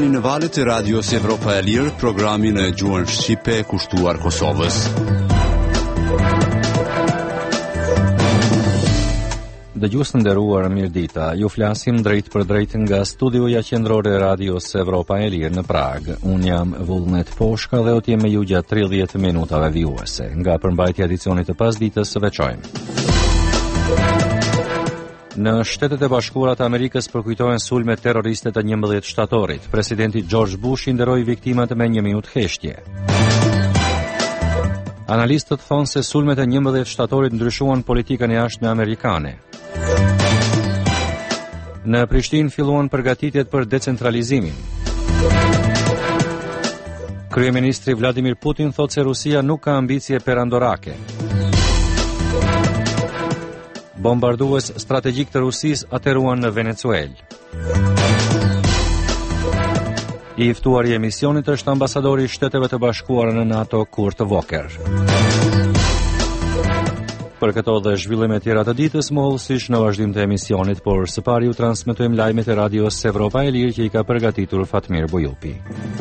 jeni në valët e Radios Evropa e Lirë, programin e gjuhën shqipe kushtuar Kosovës. Dëgjues të nderuar, mirëdita. Ju flasim drejt për drejt nga studioja qendrore e Radios Evropa e Lirë në Prag. Unë jam Vullnet Poshka dhe do të jem me ju gjatë 30 minutave vijuese. Nga përmbajtja e edicionit të pasdites së veçojmë. Në Shtetet e Bashkuara të Amerikës përkujtohen sulmet terroriste të 11 shtatorit. Presidenti George Bush i nderoi viktimat me 1 minutë heshtje. Analistët thonë se sulmet e 11 shtatorit ndryshuan politikën e jashtme amerikane. Në Prishtinë filluan përgatitjet për decentralizimin. Kryeministri Vladimir Putin thotë se Rusia nuk ka ambicie perandorake. Bombardues strategjik të Rusisë ateruan në Venezuelë. I ftuari i emisionit është ambasadori i Shteteve të Bashkuara në NATO Kurt Volker. Për këto dhe zhvillime tjera të ditës, mohullësisht në vazhdim të emisionit, por së pari ju transmetojmë lajmet e Radios Evropa e Lirë që i ka përgatitur Fatmir Bujupi.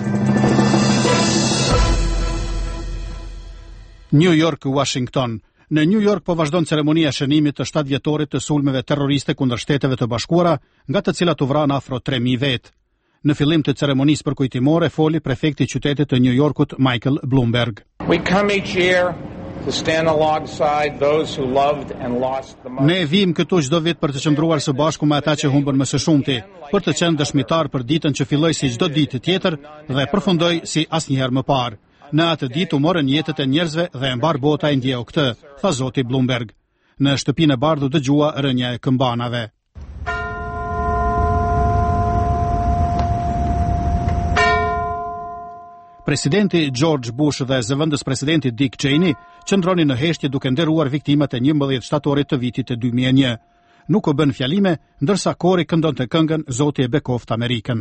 New York, Washington. Në New York po vazhdon ceremonia shënimit të 7 vjetorit të sulmeve terroriste kundër Shteteve të Bashkuara, nga të cilat u vran afro 3000 vetë. Në fillim të ceremonisë përkujtimore foli prefekti i qytetit të New Yorkut Michael Bloomberg. We come each year to stand alongside those who loved and lost the most. Ne vim këtu çdo vit për të qëndruar së bashku me ata që humbën më së shumti, për të qenë dëshmitar për ditën që filloi si çdo ditë tjetër dhe përfundoi si asnjëherë më parë. Në atë ditë u morën jetët e njerëzve dhe e mbar bota e ndjeu këtë, tha zoti Bloomberg. Në shtëpinë e bardhë dëgjua rënja e këmbanave. Presidenti George Bush dhe zëvendës presidenti Dick Cheney qëndronin në heshtje duke nderuar viktimat e 11 shtatorit të vitit të 2001. Nuk u bën fjalime, ndërsa kori këndonte këngën Zoti e bekoft Amerikën.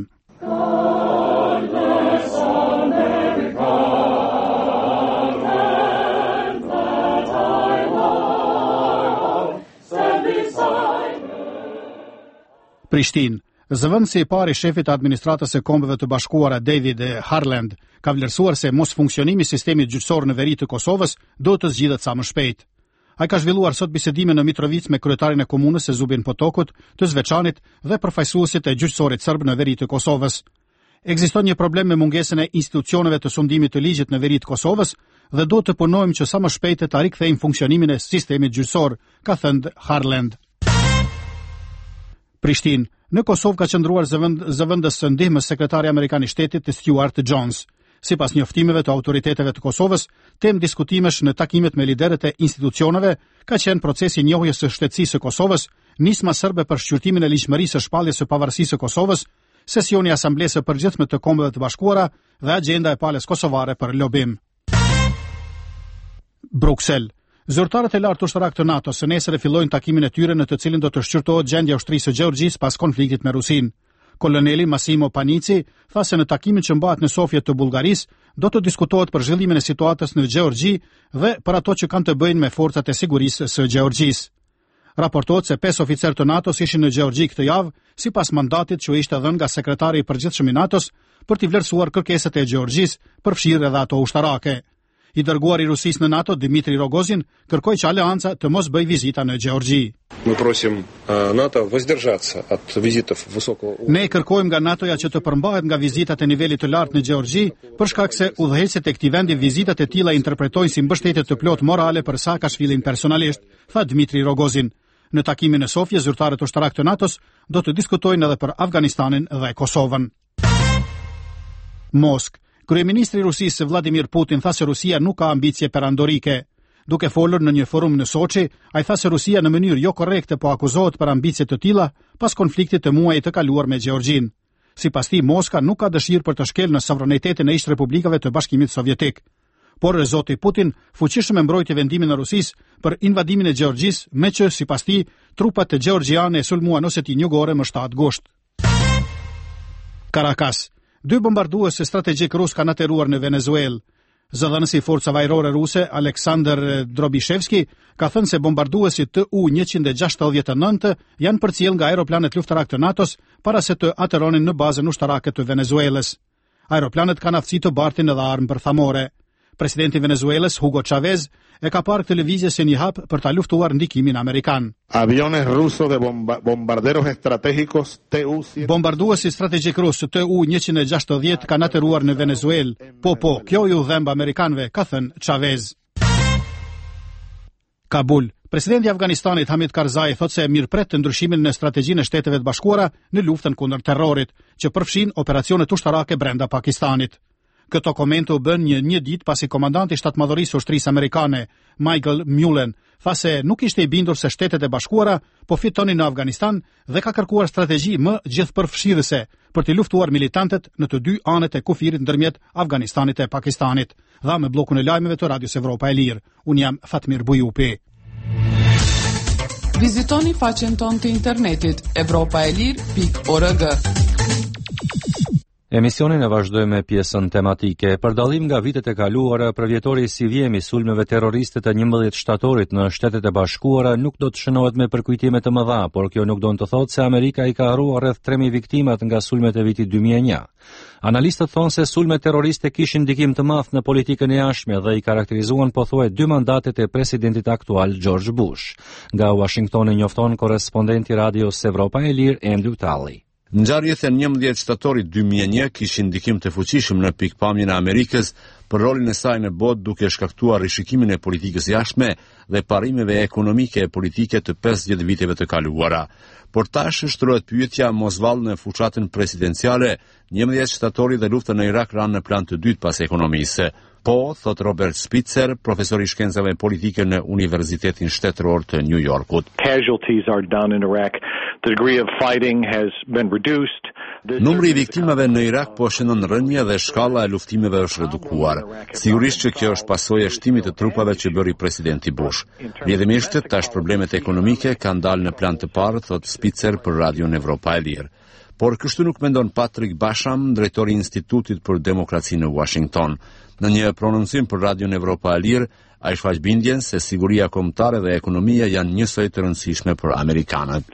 Prishtinë. Zëvendësi i parë i shefit të administratës së Kombeve të Bashkuara David Harland ka vlerësuar se mos funksionimi i sistemit gjyqësor në veri të Kosovës do të zgjidhet sa më shpejt. Ai ka zhvilluar sot bisedime në Mitrovic me kryetarin e komunës Zubin Potokut, të Zveçanit dhe përfaqësuesit e gjyqësorit serb në veri të Kosovës. Ekziston një problem me mungesën e institucioneve të sundimit të ligjit në veri të Kosovës dhe do të punojmë që sa më shpejt të rikthejmë funksionimin e sistemit gjyqësor, ka thënë Harland. Prishtinë. Në Kosovë ka qëndruar zëvendës së ndihmës sekretari amerikan i shtetit Stuart Jones. Sipas njoftimeve të autoriteteve të Kosovës, temë diskutimesh në takimet me liderët e institucioneve ka qenë procesi i njohjes së shtetësisë së Kosovës, nisma serbe për shqyrtimin e ligjshmërisë së shpalljes së pavarësisë së Kosovës, sesioni i Asamblesë së Përgjithshme të Kombeve të Bashkuara dhe agjenda e palës kosovare për lobim. Bruksel. Zyrtarët e lartë ushtarak të NATO së nesër fillojnë takimin e tyre në të cilin do të shqyrtohet gjendja e ushtrisë së Gjeorgjisë pas konfliktit me Rusinë. Koloneli Massimo Panici tha se në takimin që mbahet në Sofje të Bullgarisë do të diskutohet për zhvillimin e situatës në Gjeorgji dhe për ato që kanë të bëjnë me forcat e sigurisë së Gjeorgjisë. Raportohet se 5 oficerë të NATO ishin në Gjeorgji këtë javë, sipas mandatit që ishte dhënë nga sekretari i përgjithshëm i NATO-s për të vlerësuar kërkesat e Gjeorgjisë, përfshirë edhe ato ushtarake. I dërguari i Rusisë në NATO, Dmitri Rogozin, kërkoi që aleanca të mos bëjë vizita në Gjeorgji. Ne kërkojmë nga NATO-ja që të përmbahet nga vizitat e nivelit të lartë në Gjeorgji, për shkak se udhëheqësit e këtij vendi vizitat e tilla interpretojnë si mbështetje të plot morale për Saakashvilin personalisht, tha Dmitri Rogozin. Në takimin e Sofjes, zyrtarët ushtarak të NATO-s do të diskutojnë edhe për Afganistanin dhe Kosovën. Moskë. Kryeministri i Rusisë Vladimir Putin tha se Rusia nuk ka ambicie perandorike. Duke folur në një forum në Soçi, ai tha se Rusia në mënyrë jo korrekte po akuzohet për ambicie të tilla pas konfliktit të muajit të kaluar me Gjeorgjin. Sipas tij, Moska nuk ka dëshirë për të shkelë në sovranitetin e ish republikave të Bashkimit Sovjetik. Por zoti Putin fuqishëm e mbrojti vendimin e Rusisë për invadimin e Gjeorgjisë, me që sipas tij trupat të gjeorgjiane e sulmuan Oseti Njugore më 7 gusht. Caracas. 2 bombarduese strategjik rus kanë ateruar në Venezuelë. Zëdhënësi i forcave ajrore ruse Aleksandr Drobishevski ka thënë se bombarduesit Tu-169 janë përcjell nga aeroplanet luftarak të NATO-s para se të ateronin në bazën ushtarake të Venezuelës. Aeroplanet kanë aftësi të bartin edhe armë përthamore. Presidenti i Venezuelës Hugo Chavez e ka parë televizion si një hap për ta luftuar ndikimin amerikan. Aviones rusos de bombarderos estratégicos Tu-169. Bombarduesi strategjik rus Tu-160 kanë ateruar në Venezuelë. Po, kjo ju dhemb amerikanëve, ka thënë Chavez. Kabul. Presidenti i Afganistanit Hamid Karzai thotë se mirëpret të ndryshimin në strategjinë e Shteteve të Bashkuara në luftën kundër terrorit, që përfshin operacione ushtarake brenda Pakistanit. Këto komente u bën një ditë pasi komandanti i shtatmadhërisë së ushtrisë amerikane, Michael Mullen, tha se nuk ishte i bindur se Shtetet e Bashkuara po fitonin në Afganistan dhe ka kërkuar strategji më gjithëpërfshirëse për të luftuar militantët në të dy anët e kufirit ndërmjet Afganistanit e Pakistanit. Dha me bllokun e lajmeve të Radios Evropa e Lirë. Unë jam Fatmir Bujupi. Vizitoni faqen tonë të internetit evropaelir.org. Emisionin e vazhdojmë me pjesën tematike. Për dallim nga vitet e kaluara, përvjetori si vjemi sulmeve terroriste të 11 shtatorit në Shtetet e Bashkuara nuk do të shënohet me përkujtime të mëdha, por kjo nuk do të thotë se Amerika i ka harruar rreth 3000 viktimat nga sulmet e vitit 2001. Analistët thonë se sulmet terroriste kishin ndikim të madh në politikën e jashtme dhe i karakterizuan pothuaj 2 mandatet e presidentit aktual George Bush. Nga Washingtoni njofton korrespondenti Radios Evropa e Lirë Andrew Talley. Ngjarjet e 11 shtatorit 2001 kishin ndikim të fuqishëm në pikpamjen e Amerikës për rolin e saj në botë, duke shkaktuar rishikimin e politikës jashtme dhe parimeve ekonomike e politike të 50 viteve të kaluara. Por tash shtrohet pyetja mos vallë në fuqatën presidenciale, 11 shtatorit dhe lufta në Irak ranë në plan të dytë pas ekonomisë. Po, thot Robert Spitzer, profesor i shkencave politike në Universitetin Shtetëror të New Yorkut. Casualties are done in Iraq. The degree of fighting has been reduced. Numri i viktimave në Irak po shënon rënje dhe shkalla e luftimeve është redukuar. Sigurisht që kjo është pasojë e shtimit të trupave që bëri presidenti Bush. Rrjedhimisht tash problemet ekonomike kanë dalë në plan të parë, thot Spitzer për Radion Evropa e Lirë. Por kështu nuk mendon Patrick Basham, drejtori i Institutit për Demokraci në Washington. Në një prononcim për Radion Evropa e Lirë, ai shfaq bindjen se siguria kombëtare dhe ekonomia janë njësoj të rëndësishme për amerikanët.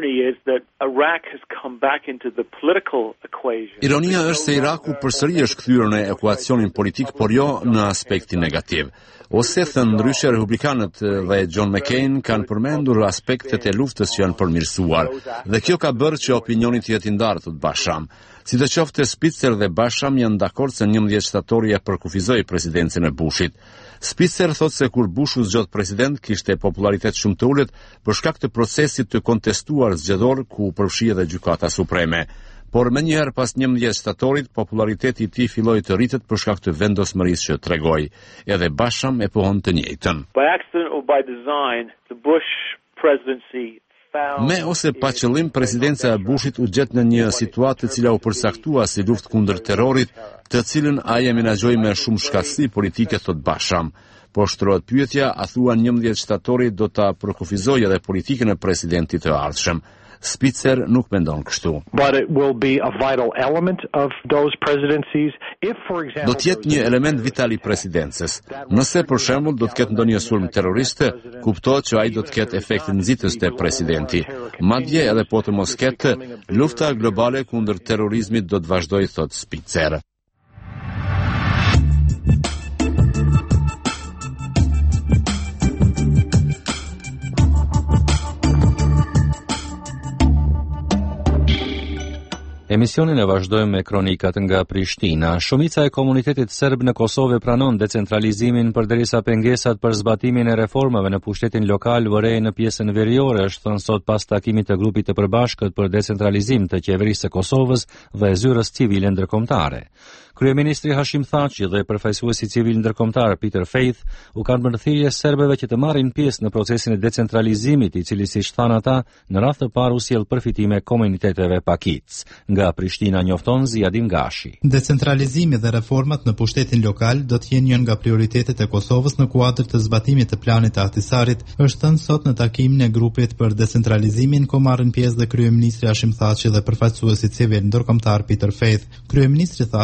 Ironia është se Iraku përsëri është kthyer në ekuacionin politik, por jo në aspektin negativ. Ose thënë ndryshe, republikanët dhe John McCain kanë përmendur aspektet e luftës që janë përmirësuar, dhe kjo ka bërë që opinioni të jetë i ndarë, thot Basham. Sidoqoftë, Spitzer dhe Basham janë dakord se 11 shtatori e përkufizoi presidencën e Bushit. Spitzer thot se kur Bush u zgjodh president kishte popularitet shumë të ulët për shkak të procesit të kontestuar zgjedhor ku përfshi edhe Gjykata Supreme. Por menjëherë pas 11 shtatorit, populariteti i tij filloi të rritet për shkak të vendosmërisë që tregoi. Edhe Basham e pohon të njëjtën. Me ose pa qëllim, presidenca e Bushit u gjet në një situatë e cila u përcaktua si luftë kundër terrorit, të cilën ai e menaxhoi me shumë shkatësi politike, thot Basham. Po shtrohet pyetja, a thuan 11 shtatorit do ta përkufizojë edhe politikën e presidentit të ardhshëm. Spitzer nuk mendon kështu. Do të jetë një element vital i presidencës. Nëse për shembull do të ketë ndonjë sulm terroriste, kuptohet që ai do të ketë efektin nxitës te presidenti. Madje edhe po të mos ketë, lufta globale kundër terrorizmit do të vazhdojë, thot Spitzer. Emisionin e vazhdojmë me kronikat nga Prishtina. Shumica e komunitetit serb në Kosovë pranon decentralizimin përderisa pengesat për zbatimin e reformave në pushtetin lokal vërej në pjesën veriore, është thënë sot pas takimit të grupit të përbashkët për decentralizim të qeverisë së Kosovës dhe zyrës civile ndërkombëtare. Kryeministri Hashim Thaçi dhe përfaqësuesi civil ndërkombëtar Peter Faith u kanë bërë thirrje serbëve që të marrin pjesë në procesin e decentralizimit, i cili siç thanë ata, në radhë të parë u sjell përfitime komuniteteve pakic. Nga Prishtina njofton Ziadin Gashi. Decentralizimi dhe reformat në pushtetin lokal do të jenë një nga prioritetet e Kosovës në kuadër të zbatimit të planit të Ahtisarit, është thënë sot në takimin e grupit për decentralizimin ku marrin pjesë dhe kryeministri Hashim Thaçi dhe përfaqësuesi civil ndërkombëtar Peter Faith. Kryeministri Thaçi tha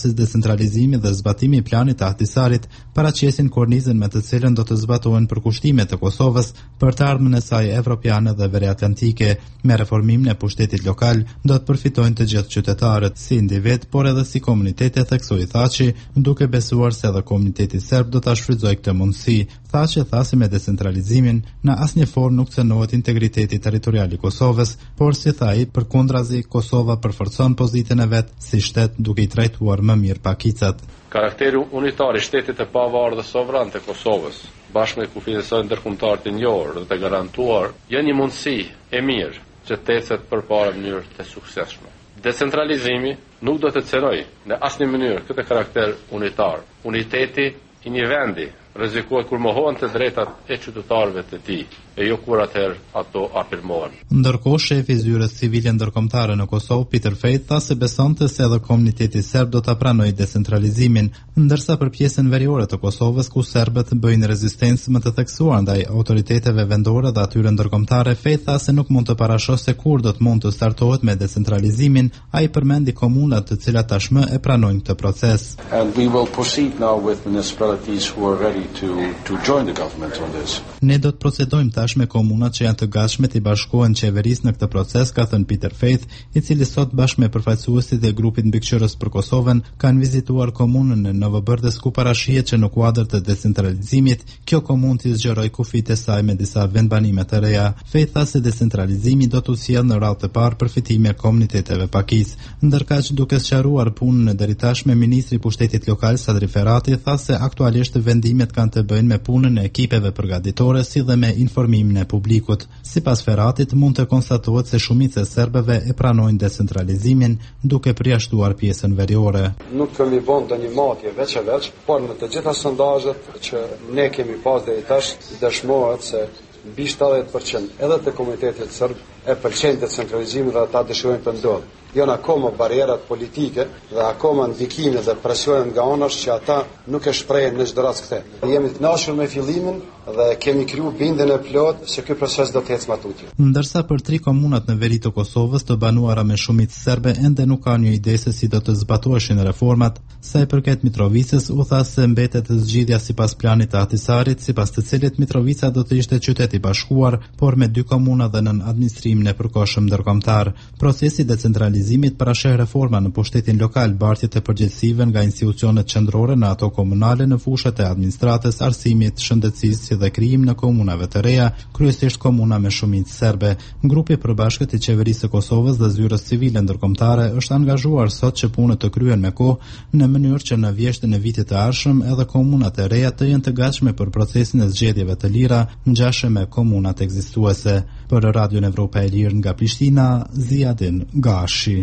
pasis decentralizimi dhe zbatimi i planit të Ahtisarit paraqesin kornizën me të cilën do të zbatohen përkushtimet e Kosovës për të ardhmen e saj evropiane dhe veriatlantike. Me reformimin e pushtetit lokal do të përfitojnë të gjithë qytetarët, si individ, por edhe si komunitete, theksoi Thaçi, duke besuar se edhe komuniteti serb do ta shfrytëzojë këtë mundësi. Thaçi tha se me decentralizimin në asnjë formë nuk cënohet integriteti territorial i Kosovës, por si tha ai, përkundrazi, Kosova përforcon pozitën e vet si shtet duke i trajtuar më mirë pakicat. Karakteri unitar i shtetit të pavarur dhe sovran të Kosovës, bashkë me kufizimin ndërkombëtar të njohur dhe të garantuar, janë një mundësi e mirë që të ecet përpara në mënyrë të suksesshme. Decentralizimi nuk do të cenojë në asnjë mënyrë këtë karakter unitar. Uniteti i një vendi rrezikohet kur mohohen të drejtat e qytetarëve të tij, e jo kur atëherë ato afirmohen. Ndërkohë, shefi i zyrës civile ndërkombëtare në Kosovë, Peter Fejt, tha se besonte se edhe komuniteti serb do ta pranojë decentralizimin, ndërsa për pjesën veriore të Kosovës, ku serbët bëjnë rezistencë më të theksuar ndaj autoriteteve vendore dhe atyre ndërkombëtare, Fejt tha se nuk mund të parashos se kur do të mund të startohet me decentralizimin. Ai përmendi komunat të cilat tashmë e pranojnë këtë proces. And we will proceed now with municipalities who are ready to join the government on this. Ne do të procedojmë tash me komunat që janë të gatshme të bashkohen qeverisë në këtë proces, ka thënë Peter Fejt, i cili sot bashkë me përfaqësuesit e grupit mbikëqyrës për Kosovën kanë vizituar komunën e Novobërdes, ku parashihet që në kuadër të decentralizimit kjo komunë të zgjerojë kufijtë e saj me disa vendbanime të reja. Fejt tha se decentralizimi do të sjellë në radhë të parë përfitime komuniteteve pakis. Ndërkaq, duke sqaruar punën e deritashme, ministri i pushtetit lokal Sadri Ferrati tha se aktualisht vendimet kanë të bëjnë me punën e ekipeve përgatitore si dhe me informimin e publikut. Sipas Ferratit, mund të konstatohet se shumica e serbëve e pranojnë decentralizimin, duke përjashtuar pjesën veriore. Nuk kemi bën ndonjë matje veç, por në të gjitha sondazhet që ne kemi pas deri tash, dëshmohet se mbi 70% edhe të komunitetit serb e pëlqejnë decentralizimin dhe ata dëshirojnë të ndodhë. Janë akoma barierat politike dhe akoma ndikime dhe presionet nga anash që ata nuk e shprehin në çdo rast këtë. Jemi të kënaqur me fillimin dhe kemi kriju bindjen e plot se ky proces do të ecë më tutje. Ndërsa për 3 komunat në veri të Kosovës të banuara me shumicë serbe ende nuk ka një ide se si do të zbatoheshin reformat. Sa i përket Mitrovicës, u tha se mbetet zgjidhja sipas planit të Ahtisarit, sipas të cilit Mitrovica do të ishte qytet i bashkuar, por me 2 komuna dhe nën administrimin e përkohshëm ndërkombëtar. Procesi decentralizimit parasheh reforma në pushtetin lokal, bartjet e përgjegjësive nga institucionet qendrore në ato komunale në fushat e administratës, arsimit, shëndetësisë dhe krijim në komunave të reja, kryesisht komuna me shumicë serbe. Grupi i përbashkët i qeverisë së Kosovës dhe zyrës civile ndërkombëtare është angazhuar sot që punët të kryen me kohë në mënyrë që në vjeshtën e vitit të ardhshëm edhe komunat e reja të jenë të gatshme për procesin e zgjedhjeve të lira, ngjashme me komunat ekzistuese. Për Radion Evropa e Lirë nga Prishtina, Ziadin Gashi.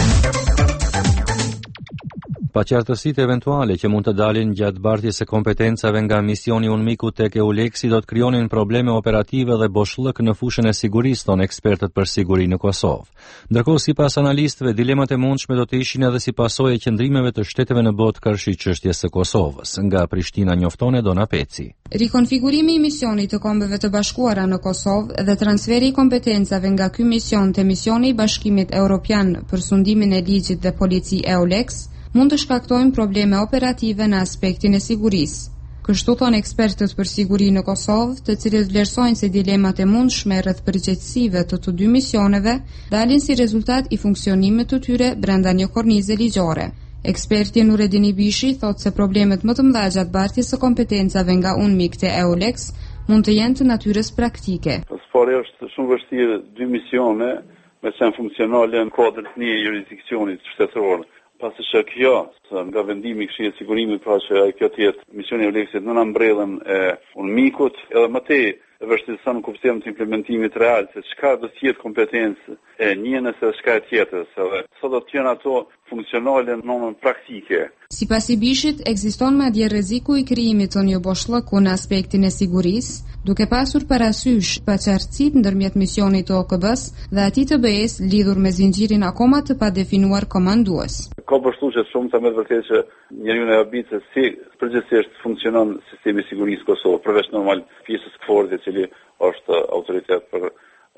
Paqartësitë eventuale që mund të dalin gjatë bartjes së kompetencave nga misioni UNMIK tek EULEX do të krijonin probleme operative dhe boshllëk në fushën e sigurisë, tonë ekspertët për siguri në Kosovë. Ndërkohë, sipas analistëve, dilemat e mundshme do të ishin edhe si pasojë e qëndrimeve të shteteve në botë kërshi çështjes së Kosovës. Nga Prishtina njofton Dona Peci. Rikonfigurimi i misionit të Kombeve të Bashkuara në Kosovë dhe transferi i kompetencave nga ky mision te misioni i Bashkimit Evropian për sundimin e ligjit dhe polici EULEX mund të shkaktojnë probleme operative në aspektin e sigurisë. Kështu thonë ekspertët për siguri në Kosovë, të cilët vlerësojnë se dilemat e mundshme rreth përgjegjësive të 2 misioneve dalin si rezultat i funksionimit të tyre brenda një kornize ligjore. Eksperti Nureddin Ibishi thotë se problemet më të mëdha gjatë bartjes së kompetencave nga UNMIK te EULEX mund të jenë të natyrës praktike. Por është shumë vështirë 2 misione me qenë funksionale në kuadër të një jurisdiksionit shtetëror. Pasi që kjo, nga vendimi i Këshillit të Sigurimit, pra që kjo të jetë misioni i EULEX-it në ambrellën e UNMIK-ut, edhe më tej e vështirëson në kuptim të implementimit real se çka do të jetë kompetencë e njënës e çka tjetër, se sot do të jenë ato funksionale në normën praktike. Sipas Ibishit, ekziston madje rreziku i krijimit të një boshllëku në aspektin e sigurisë, duke pasur parasysh paqartësitë ndërmjet misionit të OKB-s dhe atij të BE-s lidhur me zinxhirin akoma të padefinuar komandues. Ka përshtuar shumë të me vërtetë që njeriu në habit se si përgjithsisht funksionon sistemi i sigurisë në Kosovë, përveç normal pjesës KFOR-it, i cili është autoritet për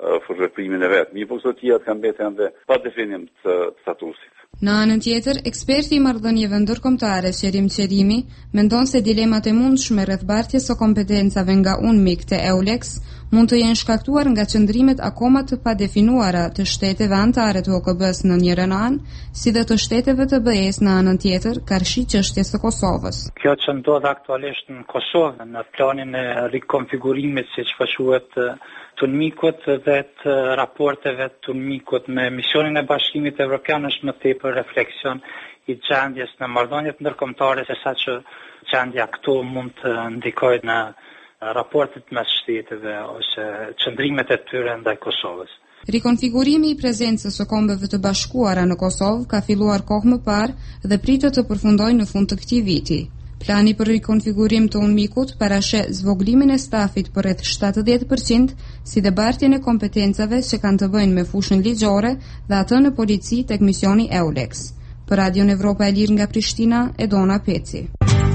për veprimin e vet. Mirë, po këto tjerat kanë mbetur ende pa definim të statusit. Në anën tjetër, eksperti i marrëdhënieve ndërkombëtare Sherim Qerimi mendon se dilemat e mundshme rreth bartjes së kompetencave nga UNMIK te EULEX mund të jenë shkaktuar nga qëndrimet akoma të padefinuara të shteteve anëtare të OKB-s në njërën anë, si dhe të shteteve të BE-s në anën tjetër, karshi çështjes së Kosovës. Kjo që ndodh aktualisht në Kosovë, në planin e rikonfigurimit siç quhet të UNMIK-ut dhe të raporteve të UNMIK-ut me misionin e Bashkimit Evropian është më tepër refleksion i gjendjes në marrëdhëniet ndërkombëtare sesa që gjendja këtu mund të ndikojë në raportet mes shteteve ose qëndrimet e tyre ndaj Kosovës. Rikonfigurimi i prezencës së Kombeve të Bashkuara në Kosovë ka filluar kohë më parë dhe pritet të përfundojë në fund të këtij viti. Plani për rikonfigurim të UNMIK-ut parasheh zvoglimin e stafit për rreth 70%, si dhe bartjen e kompetencave që kanë të bëjnë me fushën ligjore dhe atë në polici tek misioni EULEX. Për Radion Evropa e Lirë nga Prishtina, Edona Peci.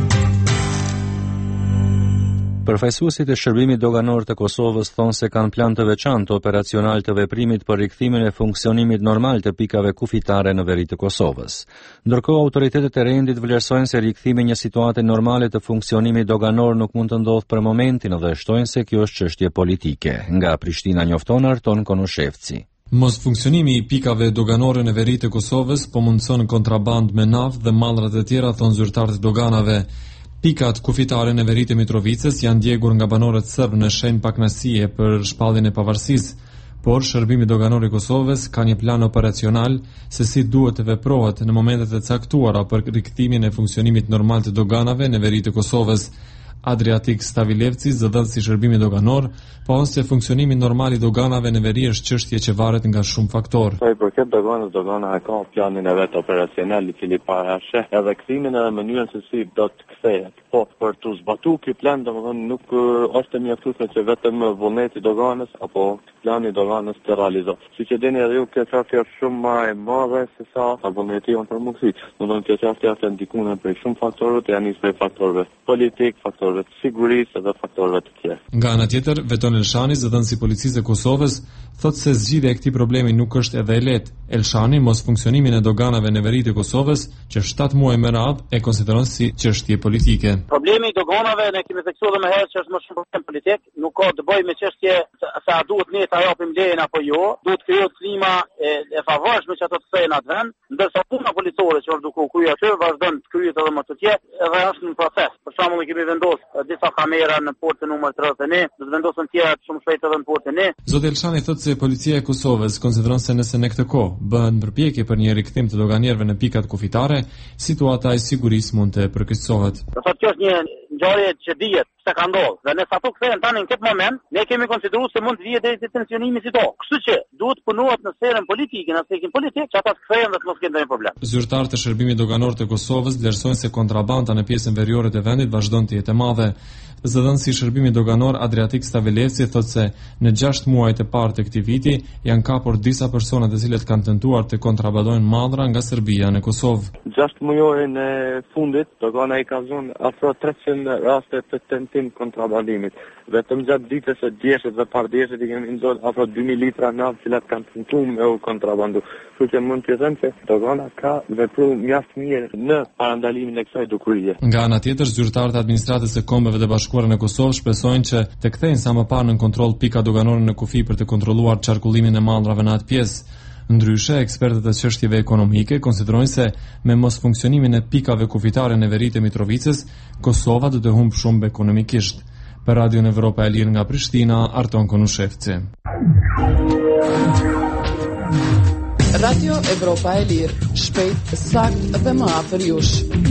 Përfaqësuesit e Shërbimit Doganor të Kosovës thonë se kanë plan të veçantë operacional të veprimit për rikthimin e funksionimit normal të pikave kufitare në veri të Kosovës. Ndërkohë, autoritetet e rendit vlerësojnë se rikthimi një situate normale të funksionimit doganor nuk mund të ndodhë për momentin dhe shtojnë se kjo është çështje politike. Nga Prishtina njofton Arton Konushevci. Mos funksionimi i pikave doganore në veri të Kosovës po mundson kontraband me naftë dhe mallrat e tjera, thonë zyrtarët e doganave. Pikat kufitare në veri të Mitrovicës janë djegur nga banorët serbë në shenjë pakënaqësie për shpalljen e pavarësisë, por Shërbimi Doganor i Kosovës ka një plan operacional se si duhet të veprohet në momentet e caktuara për rikthimin e funksionimit normal të doganave në veri të Kosovës. Adriatik Stavilevci, zëdhënësi i Shërbimit Doganor, thonë se funksionimi normal i doganave në veri është çështje që varet nga shumë faktorë. Sa i përket doganës, dogana e ka planin e vet operacional i cili parasheh edhe kthimin edhe mënyrën se si do të kthehet. Po, për të zbatuar ky plan, domethënë nuk është mjaftueshme që vetëm vullneti i doganës apo plani i doganës të realizohet. Siç e dini edhe ju, kjo çështje është shumë më e madhe se sa vullneti on për mundësi. Domethënë kjo çështje është ndikuar prej shumë faktorëve, janë nisur prej faktorëve politik, faktorëve të sigurisë dhe faktorëve të tjerë. Nga ana tjetër, Veton Elshani, zëdhënësi i policisë e Kosovës, thotë se zgjidhja e këtij problemi nuk është edhe e lehtë. Elshani mos funksionimin e doganave në veri të Kosovës, që 7 muaj me radhë e konsideron si çështje politike. Problemi i doganave ne kemi theksuar më herë që është më shumë problem politik, nuk ka të bëjë me çështje se a duhet ne ta japim lejen apo jo, duhet krijohet klima e favorshme që ato të kthehen atë vend, ndërsa puna policore që është duke u kryer aty vazhdon të kryhet edhe më të tjerë, edhe është në proces. Për shembull, kemi vendosur disa kamera në portën numër 31, do të vendosen tjera shumë shpejt edhe në portën 1. Zoti Elshani thotë se policia e Kosovës konsideron se nëse në këtë kohë bëhen përpjekje për një rikthim të doganierëve në pikat kufitare, situata e sigurisë mund të përkeqësohet. Do thotë kjo është një ngjarje që dihet se ka ndodhur. Dhe nëse ato kthehen tani në këtë moment, ne kemi konsideruar se mund të vijë deri te tensionimi si to. Kështu që duhet punohet në sferën politike, në aspektin politik, që ata të kthehen dhe të mos kenë ndonjë problem. Zyrtarët e Shërbimit Doganor të Kosovës vlerësojnë se kontrabanda në pjesën veriore të vendit vazhdon të jetë e madhe. Zëdhënësi i Shërbimit Doganor Adriatik Stavilevci thotë se në 6 muajt e parë të këtij viti janë kapur disa persona të cilët kanë tentuar të kontrabandojnë mallra nga Serbia në Kosovë. 6 muajin e fundit, dogana i ka zonë afro 300 raste të tentim kontrabandimit. Vetëm gjatë ditës së djeshit dhe pardjeshit i kemi nxjerrë afro 2000 litra naftë që kanë tentuar me u kontrabandu. Kështu që mund të them se dogana ka vepruar mjaft mirë në parandalimin e kësaj dukurie. Nga ana tjetër, zyrtarët e administratës së Kombeve të Bashkuara në Kosovë shpresojnë që të kthejnë sa më parë në kontroll pika doganore në kufi për të kontrolluar qarkullimin e mallrave në atë pjesë. Ndryshe, ekspertët e çështjeve ekonomike konsiderojnë se me mos funksionimin e pikave kufitare në veri të Mitrovicës, Kosova do të humbë shumë ekonomikisht. Për Radion Evropa e Lirë nga Prishtina, Arton Konushevci. Radio Evropa e Lirë, shpejt, sakt dhe më afër jush.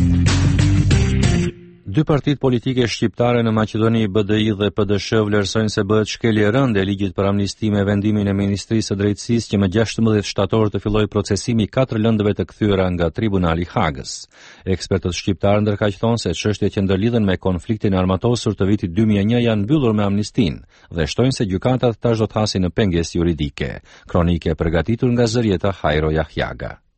Dy partitë politike shqiptare në Maqedoni, BDI dhe PDSH vlerësojnë se bëhet shkelje e rëndë e ligjit për amnisti me vendimin e Ministrisë së Drejtësisë që më 16 shtator të fillojë procesimi 4 lëndëve të kthyera nga Tribunali i Hagës. Ekspertët shqiptarë ndërkaq thonë se çështjet që ndërlidhen me konfliktin armatosur të vitit 2001 janë mbyllur me amnistinë dhe shtojnë se gjykatat tash do të hasin në pengesë juridike. Kronike e përgatitur nga Zërieta Hajro Jahjaga.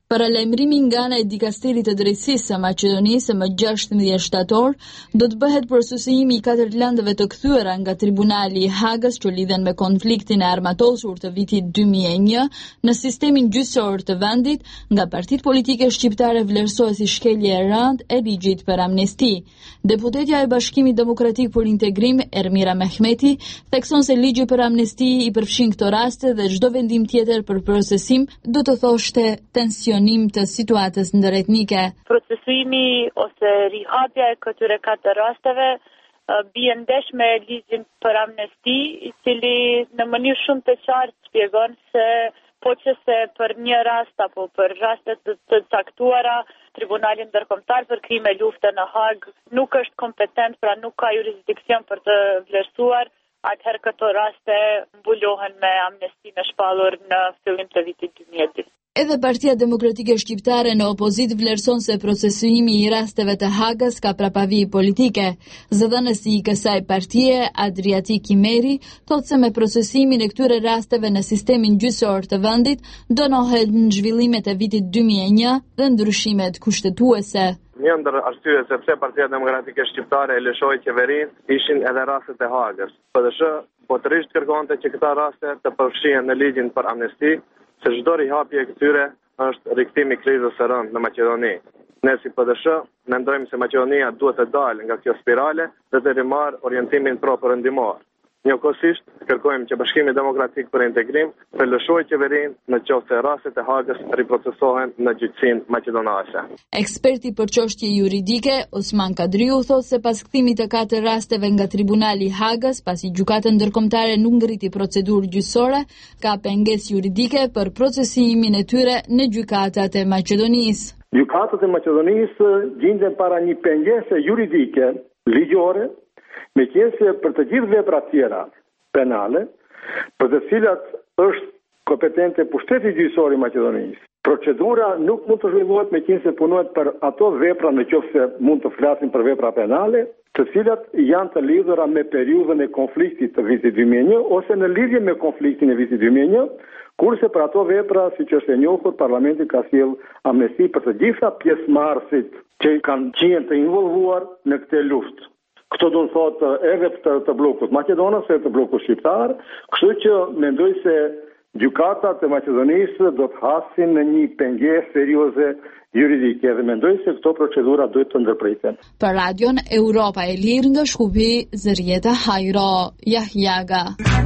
Paralajmërimi nga ana e Dikasterit të Drejtësisë së Maqedonisë më 16 shtator do të bëhet procesimi i 4 lëndëve të kthyer nga Tribunali i Hagës që lidhen me konfliktin e armatosur të vitit 2001 në sistemin gjyqësor të vendit. Nga partitë politike shqiptare vlerësohet si shkelje e rëndë e ligjit për amnesti. Deputetja e Bashkimit Demokratik për Integrim, Ermira Mehmeti, thekson se ligji për amnesti i përfshin këto raste dhe çdo vendim tjetër për procesim do të thoshte tensionim të situatës ndërretnike. Procesimi ose rihapja e këtyre 4 rasteve bie ndesh me ligjin për amnesti, i cili në mënyrë shumë të qartë shpjegon se po që se për një rast apo për rastet të caktuara, Tribunali Ndërkombëtar për krime lufte në Hagë nuk është kompetent, pra nuk ka jurisdiksion për të vlerësuar, atëherë këto raste mbulohen me amnesti me shpallur në fillim të vitit 2002. Edhe Partia Demokratike Shqiptare në opozit vlerëson se procesimi i rasteve të Hagës ka prapavi politike. Zëdhënësi i kësaj partie, Adriatik Kimeri, thotë se me procesimin e këtyre rasteve në sistemin gjyqësor të vendit, dënohet në zhvillimet e vitit 2001 dhe ndryshimet kushtetuese. Një ndër arsye sepse Partia Demokratike Shqiptare e lëshoi qeverinë ishin edhe rastet e Hagës. PDSH potërisht kërkonte që këta raste të përfshihen në ligjin për amnesti, se çdo rihapje e këtyre është rikthimi i krizës së rëndë në Maqedoni. Ne si PDSH mendojmë se Maqedonia duhet të dalë nga kjo spirale dhe të rimarrë orientimin propërëndimor. Njëkohësisht kërkojmë që Bashkimi Demokratik për Integrim të lëshojë qeverinë në qoftë se rastet e Hagës riprocesohen në gjyqësinë maqedonase. Eksperti për çështje juridike Osman Kadriu thotë se pas kthimit të 4 rasteve nga Tribunali i Hagës, pasi gjykata ndërkombëtare nuk ngriti procedurë gjyqësore, ka pengesë juridike për procesimin e tyre në gjykatat e Maqedonisë. Gjykatat e Maqedonisë gjenden para një pengese juridike ligjore, me qenë për të gjithë veprat tjera penale, për të cilat është kompetente pushteti gjyqësor i Maqedonisë. Procedura nuk mund të zhvillohet me qenë se punohet për ato vepra, në qoftë se mund të flasim për vepra penale, të cilat janë të lidhura me periudhën e konfliktit të vitit 2001 ose në lidhje me konfliktin e vitit 2001, kurse për ato vepra, siç është e njohur, Parlamenti ka sjellë amnesti për të gjitha pjesëmarrësit që kanë qenë të involvuar në këtë luftë. Këto do të thotë edhe të bllokut maqedonës, edhe të bllokut shqiptar, kështu që mendoj se gjykatat e Maqedonisë do të hasin në një pengesë serioze juridike dhe mendoj se këto procedura duhet të ndërpriten. Për Radion Europa e Lirë nga Shkupi, Zërieta Hajro, Jahjaga.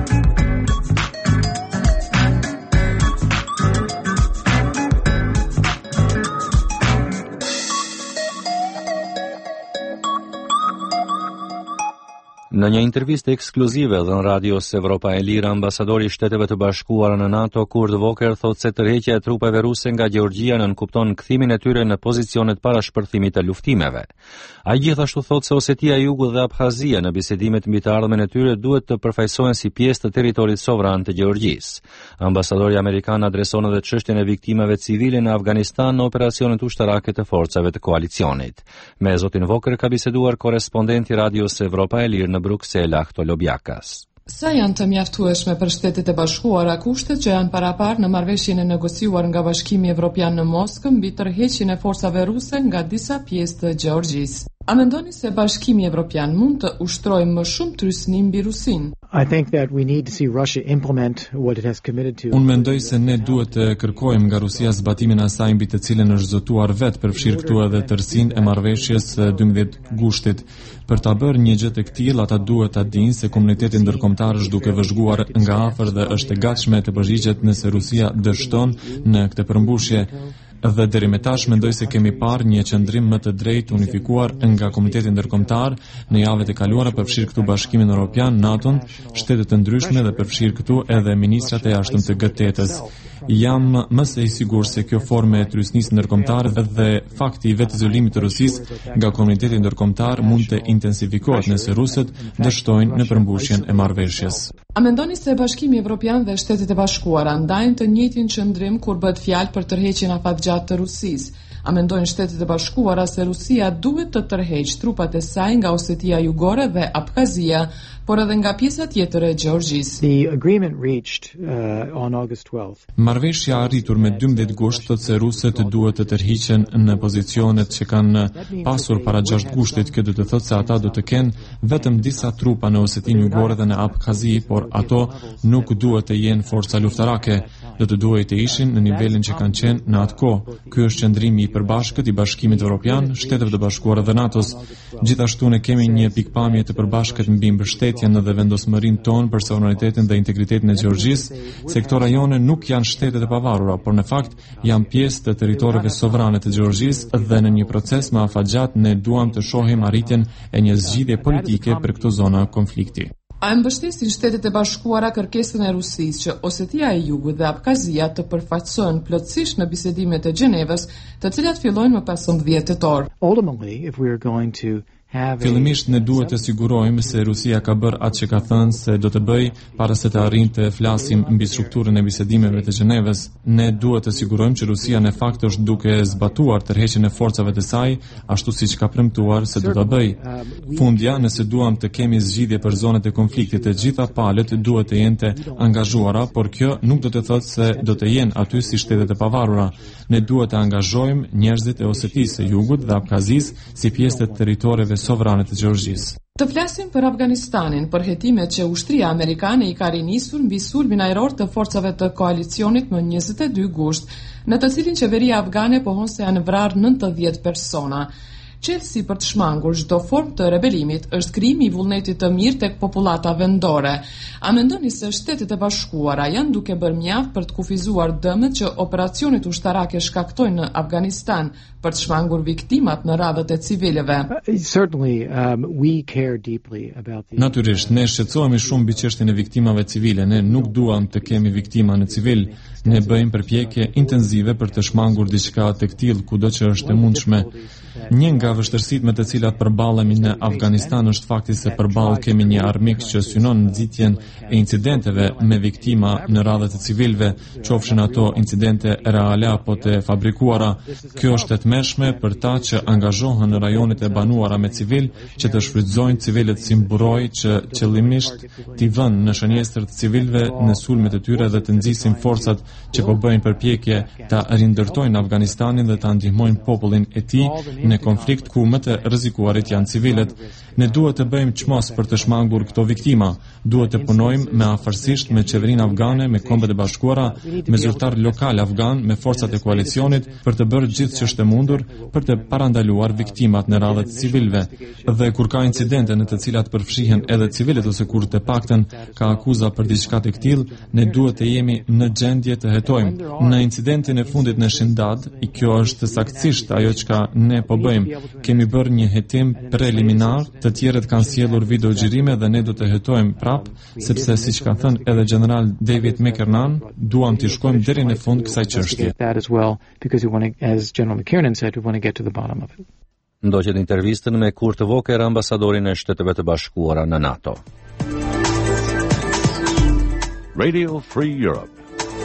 Në një intervistë ekskluzive dhe në Radios Evropa e Lirë, ambasadori i Shteteve të Bashkuara në NATO, Kurt Volker, thotë se tërheqja e trupave ruse nga Gjeorgjia nënkupton kthimin e tyre në pozicionet para shpërthimit të luftimeve. Ai gjithashtu thotë se Osetia e Jugut dhe Abkhazia në bisedimet mbi të ardhmen e tyre duhet të përfaqësohen si pjesë të territorit sovran të Gjeorgjisë. Ambasadori amerikan adreson edhe çështjen e viktimave civile në Afganistan në operacionet ushtarake të forcave të koalicionit. Me zotin Volker ka biseduar korrespondenti Radios Evropa e Lirë në Bruksela, Ahto Lobjakas. Sa janë të mjaftueshme për Shtetet e Bashkuara kushtet që janë parapar në marrëveshjen e negociuar nga Bashkimi Evropian në Moskë mbi tërheqjen e forcave ruse nga disa pjesë të Gjeorgjisë? A mendoni se Bashkimi Evropian mund të ushtrojë më shumë trysni mbi Rusinë? Unë mendoj se ne duhet të kërkojmë nga Rusia zbatimin e asaj mbi të cilën është zotuar vetë, përfshirë këtu edhe tërsinë e marrëveshjes 12 gushtit. Për ta bërë një gjë të këtillë, ata duhet ta dinë se komuniteti ndërkombëtar është duke vëzhguar nga afër dhe është e gatshme të përgjigjet nëse Rusia dështon në këtë përmbushje. Dhe deri me tash mendoj se kemi parë një qëndrim më të drejtë unifikuar nga Komiteti Ndërkombëtar në javët e kaluara, përfshirë këtu Bashkimin Evropian, NATO-n, shtetet të ndryshme dhe përfshirë këtu edhe ministrat e jashtëm të G8-s. Jam më së i sigurt se kjo formë e trysnisë ndërkombëtare dhe fakti i vetë izolimit të Rusisë nga komuniteti ndërkombëtar mund të intensifikohet nëse rusët dështojnë në përmbushjen e marrëveshjes. A mendoni se Bashkimi Evropian dhe Shtetet e Bashkuara ndajnë të njëjtin qëndrim kur bëhet fjalë për tërheqjen afatgjatë të Rusisë? A mendojnë Shtetet e Bashkuara se Rusia duhet të tërheqë trupat e saj nga Osetia Jugore dhe Abkhazia, por edhe nga pjesa tjetër e Gjeorgjisë. Marrëveshja arritur me 12 gusht thotë se rusët duhet të tërhiqen në pozicionet që kanë pasur para 6 gushtit. Kjo do të thotë se ata do të kenë vetëm disa trupa në Osetinë Jugore dhe në Abkhazi, por ato nuk duhet të jenë forca luftarake, do të duhet të ishin në nivelin që kanë qenë në atë kohë. Ky është qëndrimi i përbashkët i Bashkimit Evropian, Shteteve të Bashkuara dhe NATO-s. Gjithashtu ne kemi një pikpamje të përbashkët mbi mbështetjen dhe vendosmërinë tonë për sovranitetin dhe integritetin e Gjeorgjisë, se këto rajone nuk janë shtetet e pavarura, por në fakt janë pjesë të territoreve sovrane të Gjeorgjisë dhe në një proces më afatgjat ne duam të shohim arritjen e një zgjidhje politike për këto zona konflikti. A mbështesin Shtetet e Bashkuara kërkesën e Rusisë që Osetia e Jugut dhe Abkhazia të përfaqësohen plotësisht në bisedimet e Gjenevës, të cilat fillojnë më 15 tetor. Fillimisht ne duhet të sigurojmë se Rusia ka bërë atë që ka thënë se do të bëj para se të arrijë të flasim mbi strukturën e bisedimeve të Gjenevës. Ne duhet të sigurojmë që Rusia në fakt është duke zbatuar tërheqjen e forcave të saj, ashtu siç ka premtuar se do ta bëj. Fundja, nëse duam të kemi zgjidhje për zonat e konfliktit, të gjitha palët duhet të jenë të angazhuara, por kjo nuk do të thotë se do të jenë aty si shtetet e pavarura. Ne duhet të angazhojmë njerëzit e Osetisë së Jugut dhe Abkhazisë si pjesë të territoreve sovrane të Gjeorgjisë. Të flasim për Afganistanin, për hetimet që ushtria amerikane i ka rinisur mbi sulmin ajror të forcave të koalicionit më 22 gusht, në të cilin qeveria afgane pohon se janë vrarë 90 persona. Çelësi për të shmangur çdo formë të rebelimit është krijimi i vullnetit të mirë tek popullata vendore. A mendoni se Shtetet e Bashkuara janë duke bërë mjaft për të kufizuar dëmet që operacionet ushtarake shkaktojnë në Afganistan për të shmangur viktimat në radhët e civilëve? Natyrisht, ne shqetësohemi shumë mbi çështjen e viktimave civile. Ne nuk duam të kemi viktima në civil. Ne bëjmë përpjekje intensive për të shmangur diçka të tillë kudo që është e mundshme. Një nga vështirësitë me të cilat përballemi në Afganistan është fakti se përballë kemi një armik që synon nxitjen e incidenteve me viktima në radhët e civilëve, qofshin ato incidente reale apo të fabrikuara. Kjo është e tmerrshme për ta që angazhohen në rajonet e banuara me civil, që të shfrytëzojnë civilët si mburoj që qëllimisht t'i vënë në shënjestër të civilëve në sulmet e tyre dhe të nxisin forcat që po bëjnë përpjekje ta rindërtojnë Afganistanin dhe ta ndihmojnë popullin e tij në konflikt ku më të rrezikuarit janë civilët. Ne duhet të bëjmë çmos për të shmangur këto viktima. Duhet të punojmë me afërsisht me qeverinë afgane, me Kombet e Bashkuara, me zyrtar lokal afgan, me forcat e koalicionit për të bërë gjithë ç'është e mundur për të parandaluar viktimat në radhët e civilëve. Dhe kur ka incidente në të cilat përfshihen edhe civilët ose kur të paktën ka akuza për diçka të tillë, ne duhet të jemi në gjendje të hetojmë. Në incidentin e fundit në Shindad, kjo është saktësisht ajo çka ne po bëjmë. Kemi bërë një hetim preliminar, të tjerët kanë sjellur videoxhirime dhe ne do të hetojmë prap, sepse siç ka thënë edhe general David McKernan, duam të shkojmë deri në fund kësaj çështje. Ndoqet intervistën me Kurt Volker, ambasadorin e Shteteve të Bashkuara në NATO. Radio Free Europe.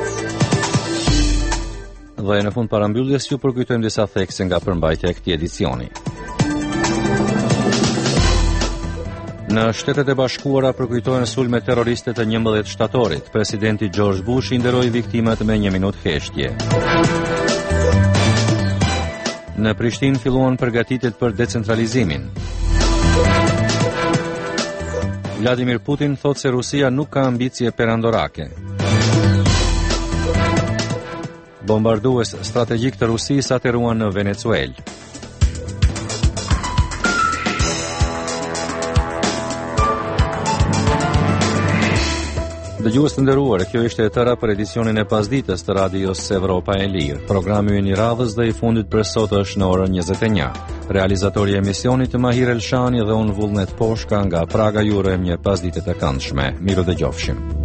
Dhe në fund parambylljes ju përkujtojmë disa thekse nga përmbajtja e këtij edicioni. Në Shtetet e Bashkuara përkujtohen sulmet terroriste të 11 shtatorit. Presidenti George Bush i nderoi viktimat me 1 minutë heshtje. Në Prishtinë filluan përgatitjet për decentralizimin. Vladimir Putin thotë se Rusia nuk ka ambicie perandorake. Bombardues strategjik të Rusisë aterruan në Venezuelë. Dëgjues të nderuar, kjo ishte e tëra për edicionin e pasditës të Radios Evropa e Lirë. Programi ynë i radhës dhe i fundit për sot është në orën 21. Realizatori i emisionit Mahir Elshani dhe unë Vullnet Poshka nga Praga ju urojmë një pasditë të këndshme. Miru dëgjofshim.